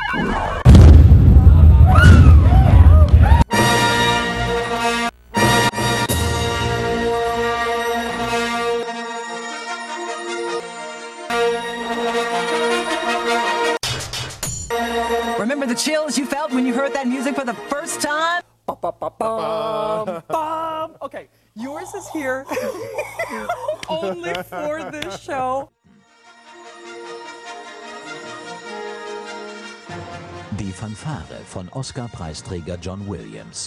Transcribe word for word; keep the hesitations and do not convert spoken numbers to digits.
Remember the chills you felt when you heard that music for the first time? Ba-ba-ba-bum, bum. Okay, yours is here only for this show. Die Fanfare von Oscar-Preisträger John Williams.